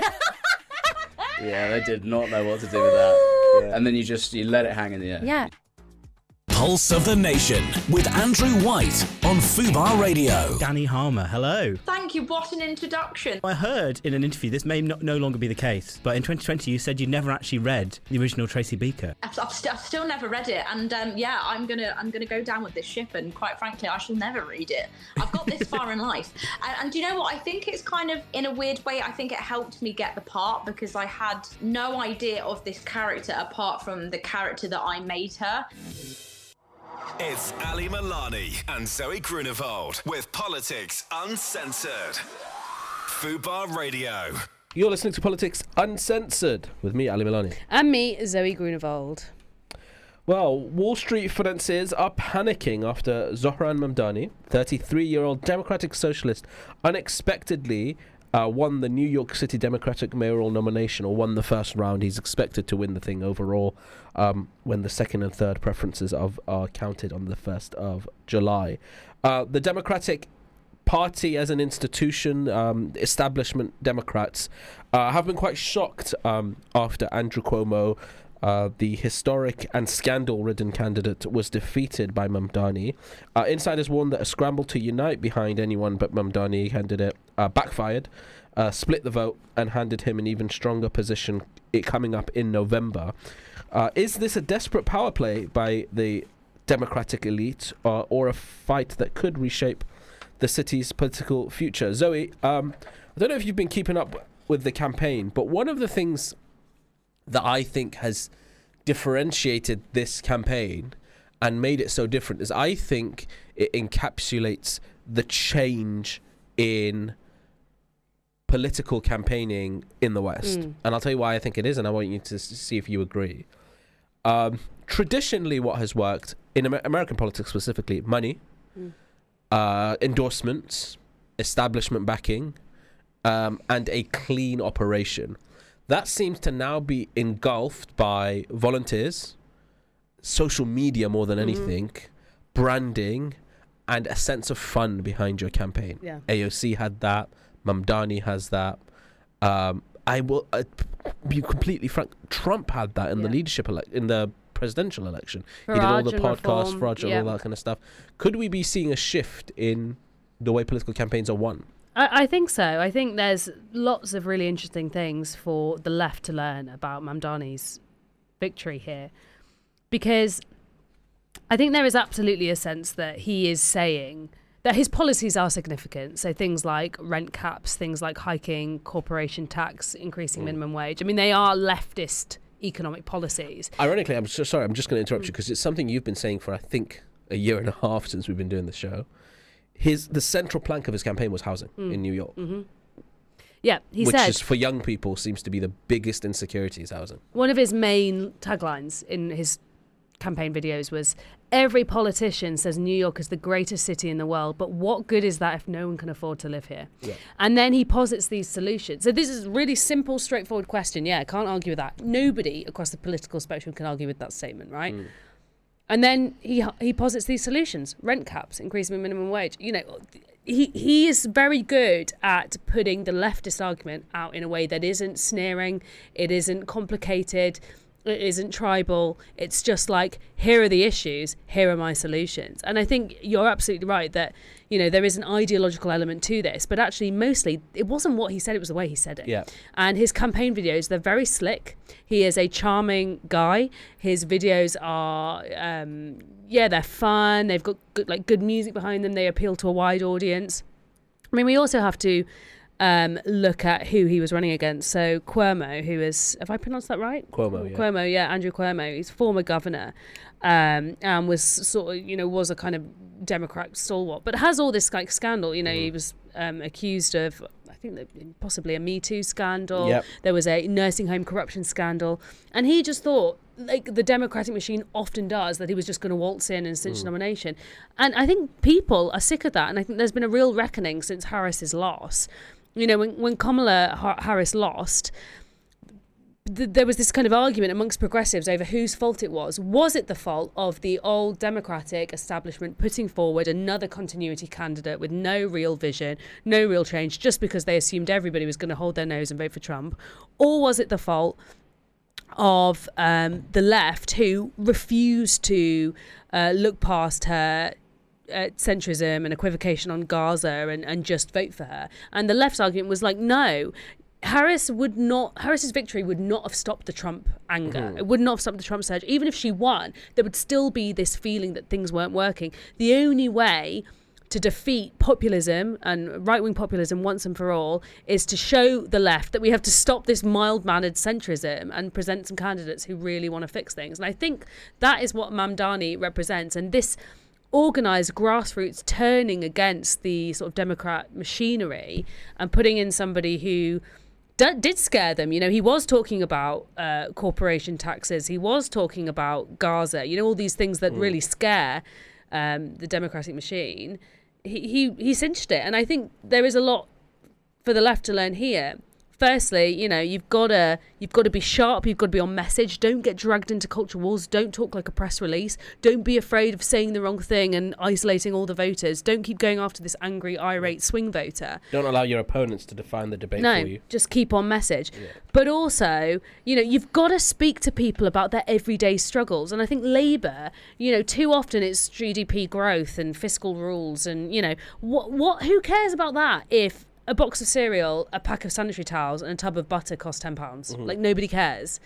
Yeah, they did not know what to do with that. Yeah. And then you just you let it hang in the air. Yeah. Pulse of the Nation with Andrew White on Fubar Radio. Danny Harmer, hello. Thank you, what an introduction. I heard in an interview, this may no, no longer be the case, but in twenty twenty you said you never actually read the original Tracy Beaker. I've, I've, st- I've still never read it, and um, yeah, I'm gonna I'm gonna go down with this ship, and quite frankly, I shall never read it. I've got this far in life, and, and do you know what? I think it's kind of, in a weird way, I think it helped me get the part, because I had no idea of this character apart from the character that I made her. It's Ali Milani and Zoe Grunewald with Politics Uncensored. Fubar Radio. You're listening to Politics Uncensored with me, Ali Milani. And me, Zoe Grunewald. Well, Wall Street financiers are panicking after Zohran Mamdani, thirty-three-year-old Democratic Socialist, unexpectedly uh, won the New York City Democratic mayoral nomination, or won the first round. He's expected to win the thing overall um, when the second and third preferences of, are counted on the first of July. Uh, the Democratic Party as an institution, um, establishment Democrats, uh, have been quite shocked um, after Andrew Cuomo, Uh, the historic and scandal-ridden candidate, was defeated by Mamdani. Uh, insiders warned that a scramble to unite behind anyone but Mamdani candidate uh, backfired, uh, split the vote, and handed him an even stronger position it coming up in November. Uh, is this a desperate power play by the Democratic elite, uh, or a fight that could reshape the city's political future? Zoe, um, I don't know if you've been keeping up with the campaign, but one of the things that I think has differentiated this campaign and made it so different is I think it encapsulates the change in political campaigning in the West. Mm. And I'll tell you why I think it is, and I want you to s- see if you agree. Um, traditionally, what has worked in Amer- American politics specifically, money, Mm. uh, endorsements, establishment backing, um, and a clean operation. That seems to now be engulfed by volunteers, social media more than Mhm. anything, branding, and a sense of fun behind your campaign. Yeah. A O C had that. Mamdani has that. Um, I will uh, be completely frank. Trump had that in the Yeah. leadership ele- in the presidential election. he did all the Farage and podcasts, reform, Farage and yeah. all that kind of stuff. Could we be seeing a shift in the way political campaigns are won? I, I think so. I think there's lots of really interesting things for the left to learn about Mamdani's victory here, because I think there is absolutely a sense that he is saying that his policies are significant. So things like rent caps, things like hiking corporation tax, increasing Mm. minimum wage. I mean, they are leftist economic policies. Ironically, I'm so sorry, I'm just going to interrupt you because it's something you've been saying for, I think, a year and a half since we've been doing the show. His The central plank of his campaign was housing Mm. in New York. Mm-hmm. Yeah, he which said is, for young people, seems to be the biggest insecurity is housing. one of his main taglines in his campaign videos was, every politician says New York is the greatest city in the world, but what good is that if no one can afford to live here? Yeah. And then he posits these solutions. So this is a really simple, straightforward question. Yeah, I can't argue with that. Nobody across the political spectrum can argue with that statement, right? Mm. And then he he posits these solutions: rent caps, increasing minimum wage. You know, he he is very good at putting the leftist argument out in a way that isn't sneering, it isn't complicated, it isn't tribal. It's just like, here are the issues, here are my solutions. And I think you're absolutely right that, you know, there is an ideological element to this, but actually mostly it wasn't what he said, it was the way he said it. Yeah. And his campaign videos, they're very slick. He is a charming guy. His videos are, um, yeah, they're fun. They've got good, like good music behind them. They appeal to a wide audience. I mean, we also have to um, look at who he was running against. So Cuomo, who is, have I pronounced that right? Cuomo, yeah. Cuomo, yeah, Andrew Cuomo. He's former governor, um, and was sort of, you know, was a kind of Democrat stalwart, but has all this like scandal. You know, he was um, accused of, I think that possibly a Me Too scandal. Yep. There was a nursing home corruption scandal, and he just thought, like the Democratic machine often does, that he was just going to waltz in and cinch Mm. nomination. And I think people are sick of that, and I think there's been a real reckoning since Harris's loss. You know, when when Kamala Har- Harris lost, th- there was this kind of argument amongst progressives over whose fault it was. Was it the fault of the old Democratic establishment putting forward another continuity candidate with no real vision, no real change, just because they assumed everybody was going to hold their nose and vote for Trump? Or was it the fault of um, the left, who refused to uh, look past her uh, centrism and equivocation on Gaza and, and just vote for her? And the left's argument was like, no, Harris would not, Harris's victory would not have stopped the Trump anger. Mhm. It would not have stopped the Trump surge. Even if she won, there would still be this feeling that things weren't working. The only way to defeat populism and right-wing populism once and for all is to show the left that we have to stop this mild-mannered centrism and present some candidates who really want to fix things. And I think that is what Mamdani represents. And this organised grassroots turning against the sort of Democrat machinery and putting in somebody who d- did scare them. You know, he was talking about uh, corporation taxes. He was talking about Gaza. You know, all these things that Mm. really scare um, the Democratic machine. He, he he cinched it, and I think there is a lot for the left to learn here. Firstly, you know, you've got to you've got to be sharp. You've got to be on message. Don't get dragged into culture wars. Don't talk like a press release. Don't be afraid of saying the wrong thing and isolating all the voters. Don't keep going after this angry, irate swing voter. Don't allow your opponents to define the debate No, for you. just keep on message. Yeah. But also, you know, you've got to speak to people about their everyday struggles. And I think Labour, you know, too often it's G D P growth and fiscal rules, and you know, what what who cares about that if a box of cereal, a pack of sanitary towels, and a tub of butter cost ten pounds. Mm-hmm. Like, nobody cares.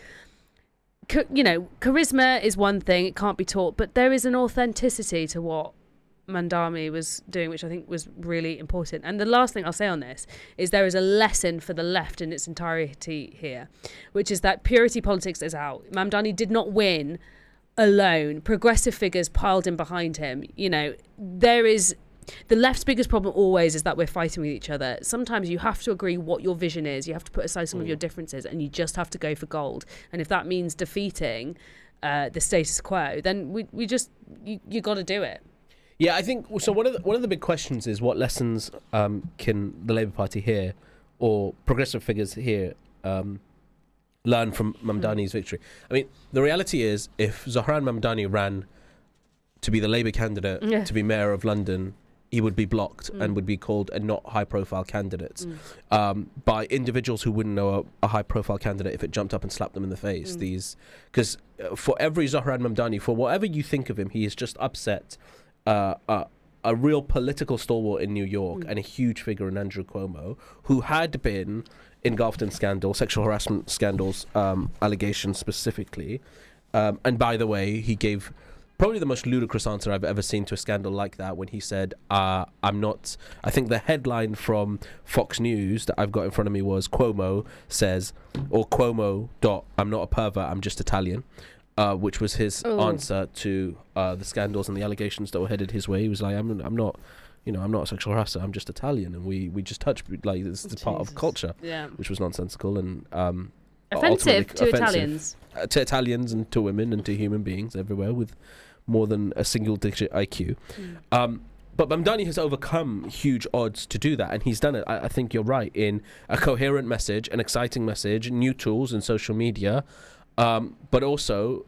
Ch- you know, charisma is one thing, it can't be taught, but there is an authenticity to what Mamdani was doing, which I think was really important. And the last thing I'll say on this is there is a lesson for the left in its entirety here, which is that purity politics is out. Mamdani did not win alone. Progressive figures piled in behind him. You know, there is... The left's biggest problem always is that we're fighting with each other. Sometimes you have to agree what your vision is. You have to put aside some mm. of your differences, and you just have to go for gold. And if that means defeating uh, the status quo, then we we just you you got to do it. Yeah, I think so. One of the, one of the big questions is what lessons um, can the Labour Party here, or progressive figures here, um, learn from Mamdani's mm. victory? I mean, the reality is, if Zohran Mamdani ran to be the Labour candidate Yeah. to be mayor of London, he would be blocked Mm. and would be called a not high-profile candidate Mm. um, by individuals who wouldn't know a, a high-profile candidate if it jumped up and slapped them in the face. Mm. These, because uh, for every Zohran Mamdani, for whatever you think of him, he has just upset uh, a, a real political stalwart in New York Mm. and a huge figure in Andrew Cuomo, who had been engulfed in scandal, sexual harassment scandals, um, allegations specifically. Um, and by the way, he gave probably the most ludicrous answer I've ever seen to a scandal like that, when he said, uh, I'm not... I think the headline from Fox News that I've got in front of me was, Cuomo says, or Cuomo dot, I'm not a pervert, I'm just Italian, uh, which was his Oh. answer to uh, the scandals and the allegations that were headed his way. He was like, I'm, I'm not... You know, I'm not a sexual harasser, I'm just Italian, and we, we just touch, like, this is part of culture, Yeah. which was nonsensical and... Um, Offensive ultimately to offensive, Italians. uh, to Italians and to women and to human beings everywhere with more than a single digit I Q. Mm. Um, but Mamdani has overcome huge odds to do that, and he's done it, I, I think you're right, in a coherent message, an exciting message, new tools in social media, um, but also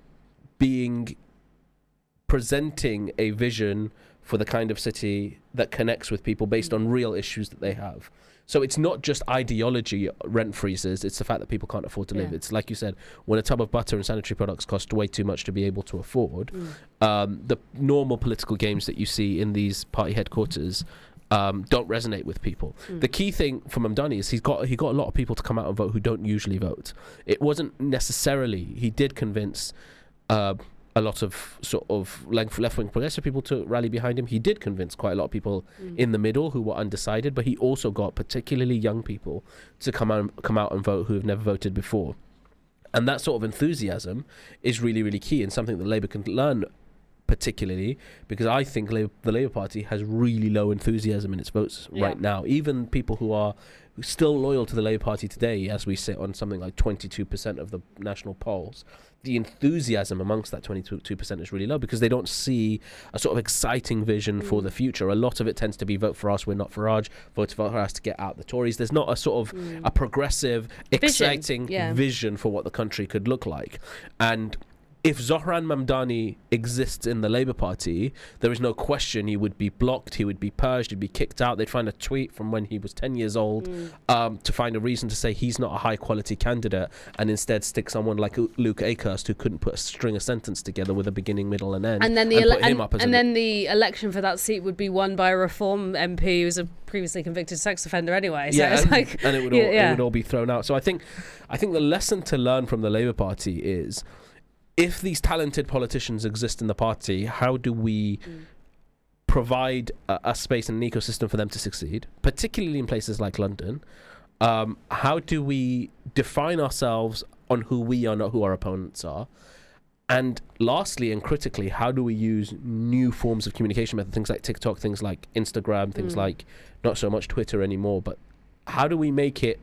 being presenting a vision for the kind of city that connects with people based on real issues that they have. So it's not just ideology rent freezes, it's the fact that people can't afford to live. Yeah. It's like you said, when a tub of butter and sanitary products cost way too much to be able to afford, Mm. um, the normal political games that you see in these party headquarters um, don't resonate with people. Mm. The key thing for Mamdani is he's got he got a lot of people to come out and vote who don't usually vote. It wasn't necessarily, he did convince uh, a lot of sort of left-wing progressive people to rally behind him. He did convince quite a lot of people Mm. in the middle who were undecided, but he also got particularly young people to come out, come out and vote who have never voted before. And that sort of enthusiasm is really, really key, and something that Labour can learn, particularly because I think Labour, the Labour Party has really low enthusiasm in its votes Yeah. right now. Even people who are still loyal to the Labour Party today, as we sit on something like twenty-two percent of the national polls, the enthusiasm amongst that twenty-two percent is really low because they don't see a sort of exciting vision for the future. A lot of it tends to be vote for us, we're not Farage, vote for us to get out the Tories. There's not a sort of Mm. a progressive, Vision, exciting yeah. vision for what the country could look like. And if Zohran Mamdani exists in the Labour Party, there is no question he would be blocked, he would be purged, he'd be kicked out. They'd find a tweet from when he was ten years old Mm. um, to find a reason to say he's not a high-quality candidate, and instead stick someone like Luke Akehurst, who couldn't put a string of sentence together with a beginning, middle and end, And then the and ele- put him and, up as and an- then the election for that seat would be won by a Reform M P who's a previously convicted sex offender anyway. So yeah, it's and, like, and it would all, yeah, yeah. it would all be thrown out. So I think, I think the lesson to learn from the Labour Party is, if these talented politicians exist in the party, how do we Mm. provide a, a space and an ecosystem for them to succeed, particularly in places like London? Um, how do we define ourselves on who we are, not who our opponents are? And lastly and critically, how do we use new forms of communication methods, things like TikTok, things like Instagram, things Mm. like not so much Twitter anymore, but how do we make it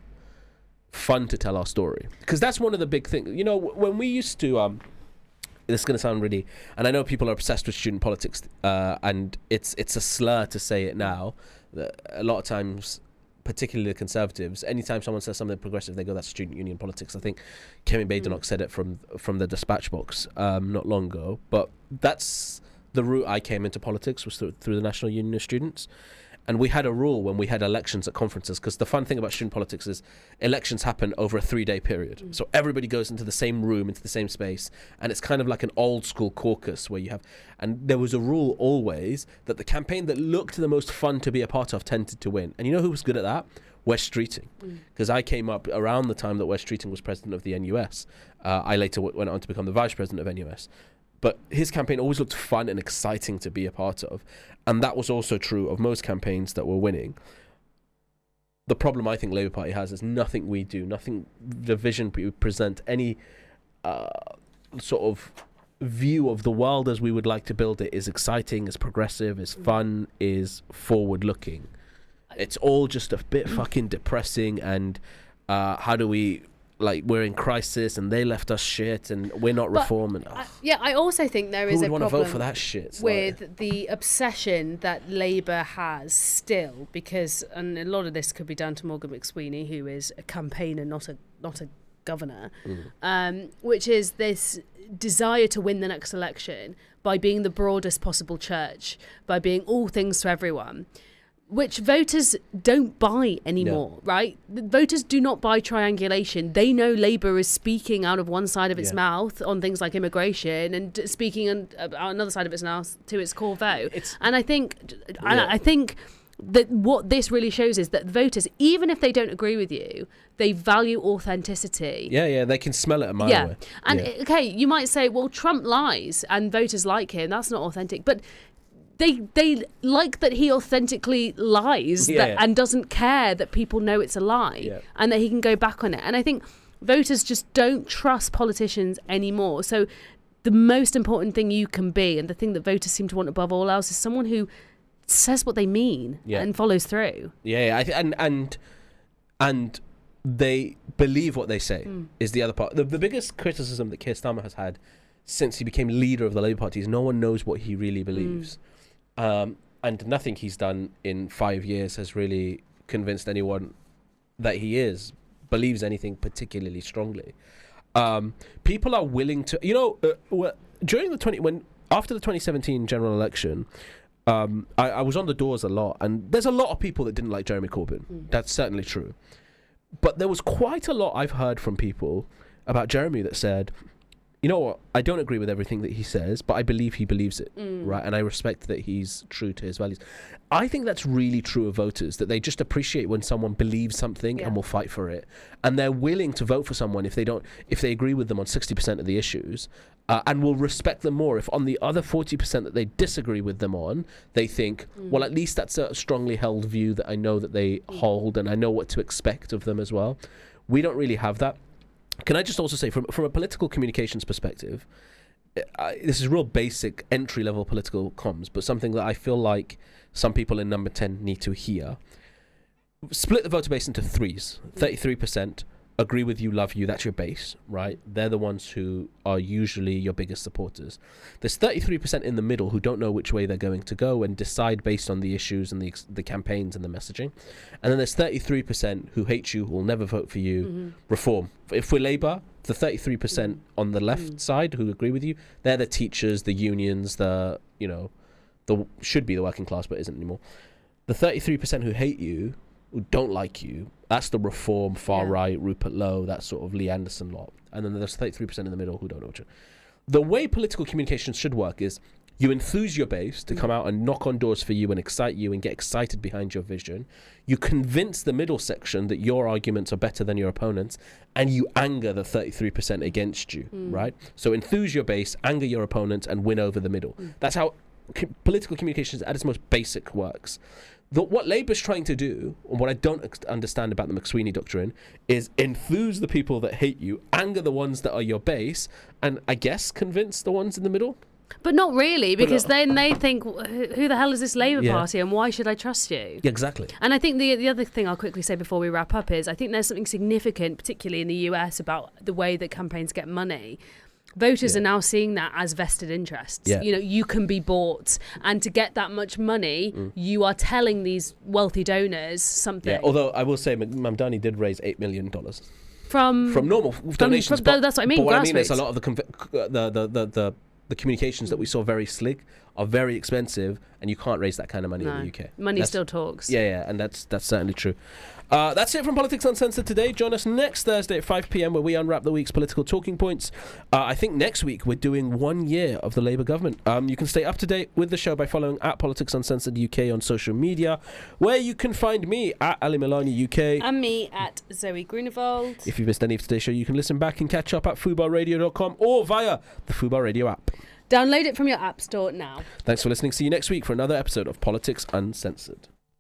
fun to tell our story? Because that's one of the big things. You know, w- when we used to, um, this is going to sound really, and I know people are obsessed with student politics, uh, and it's it's a slur to say it now. That a lot of times particularly the Conservatives, anytime someone says something progressive, they go, that's student union politics. I think Kemi Badenoch mm. said it from from the dispatch box um, not long ago. But that's the route I came into politics, was through, through the National Union of Students. And we had a rule when we had elections at conferences, because the fun thing about student politics is elections happen over a three-day period. Mm. So everybody goes into the same room, into the same space, and it's kind of like an old-school caucus where you have... And there was a rule always that the campaign that looked the most fun to be a part of tended to win. And you know who was good at that? Wes Streeting. Because mm. I came up around the time that Wes Streeting was president of the N U S. Uh, I later w- went on to become the vice president of N U S. But his campaign always looked fun and exciting to be a part of. And that was also true of most campaigns that were winning. The problem I think Labour Party has is nothing we do, nothing the vision we present, any uh, sort of view of the world as we would like to build it is exciting, is progressive, is fun, is forward-looking. It's all just a bit fucking depressing, and uh, how do we... Like, we're in crisis and they left us shit and we're not But reform. And, I, yeah, I also think there Who is would a wanna problem vote for that shit? It's with like- the obsession that Labour has still, because, and a lot of this could be down to Morgan McSweeney, who is a campaigner, not a not a governor, Mm. um, which is this desire to win the next election by being the broadest possible church, by being all things to everyone, which voters don't buy anymore, yeah. right? The voters do not buy triangulation. They know Labour is speaking out of one side of its yeah. mouth on things like immigration, and speaking on uh, another side of its mouth to its core vote. It's, and I think, yeah. and I think that what this really shows is that voters, even if they don't agree with you, they value authenticity. Yeah, yeah, they can smell it a mile yeah. away. And yeah. okay, you might say, well, Trump lies and voters like him. That's not authentic. But They they like that he authentically lies yeah. that, and doesn't care that people know it's a lie, yeah. and that he can go back on it. And I think voters just don't trust politicians anymore. So the most important thing you can be, and the thing that voters seem to want above all else, is someone who says what they mean yeah. and follows through. Yeah, yeah. I th- and and and they believe what they say mm. is the other part. The, the biggest criticism that Keir Starmer has had since he became leader of the Labour Party is no one knows what he really believes. Mm. Um, and nothing he's done in five years has really convinced anyone that he is, believes anything particularly strongly. Um, people are willing to, you know, uh, well, during the twenty when after the twenty seventeen general election, um, I, I was on the doors a lot, and there's a lot of people that didn't like Jeremy Corbyn. Mm. That's certainly true. But there was quite a lot I've heard from people about Jeremy that said, you know what, I don't agree with everything that he says, but I believe he believes it, mm. right? And I respect that he's true to his values. I think that's really true of voters, that they just appreciate when someone believes something yeah. and will fight for it. And they're willing to vote for someone if they don't, if they agree with them on sixty percent of the issues, uh, and will respect them more if on the other forty percent that they disagree with them on, they think, mm. well, at least that's a strongly held view that I know that they mm. hold, and I know what to expect of them as well. We don't really have that. Can I just also say, from from a political communications perspective, I, this is real basic entry-level political comms, but something that I feel like some people in number ten need to hear. Split the voter base into threes. thirty-three percent agree with you, love you, that's your base, right? They're the ones who are usually your biggest supporters. There's thirty-three percent in the middle who don't know which way they're going to go and decide based on the issues and the the campaigns and the messaging. And then there's thirty-three percent who hate you, who will never vote for you. Mm-hmm. Reform. If we're Labour, the thirty-three percent mm-hmm. on the left mm-hmm. side who agree with you, they're the teachers, the unions, the, you know, the should be the working class but isn't anymore. The thirty-three percent who hate you, who don't like you, that's the reform, far yeah. right, Rupert Lowe, that sort of Lee Anderson lot. And then there's thirty-three percent in the middle who don't know what you. The way political communication should work is you enthuse your base to come out and knock on doors for you and excite you and get excited behind your vision. You convince the middle section that your arguments are better than your opponents, and you anger the thirty-three percent against you, mm. right? So enthuse your base, anger your opponents, and win over the middle. Mm. That's how co- political communications at its most basic works. The, what Labour's trying to do, and what I don't ex- understand about the McSweeney doctrine, is enthuse the people that hate you, anger the ones that are your base, and I guess convince the ones in the middle. But not really, because then they think, who the hell is this Labour Yeah. Party and why should I trust you? Yeah, exactly. And I think the the other thing I'll quickly say before we wrap up is I think there's something significant, particularly in the U S, about the way that campaigns get money, Voters Yeah. are now seeing that as vested interests. Yeah. You know, you can be bought, and to get that much money, Mm. you are telling these wealthy donors something. Yeah, although I will say Mamdani did raise eight million dollars from from normal from- donations. from- but, that's what I mean, But what I mean is a grassroots. lot of the, conv- the, the, the, the, the communications that we saw very slick are very expensive, and you can't raise that kind of money in No. the U K. Money That's- still talks. Yeah, yeah, and that's that's certainly true. Uh, that's it from Politics Uncensored today. Join us next Thursday at five p.m. where we unwrap the week's political talking points. Uh, I think next week we're doing one year of the Labour government. Um, you can stay up to date with the show by following at Politics Uncensored U K on social media, where you can find me at Ali Milani U K. And me at Zoe Grunewald. If you missed any of today's show, you can listen back and catch up at fubar radio dot com or via the Fubar Radio app. Download it from your app store now. Thanks for listening. See you next week for another episode of Politics Uncensored.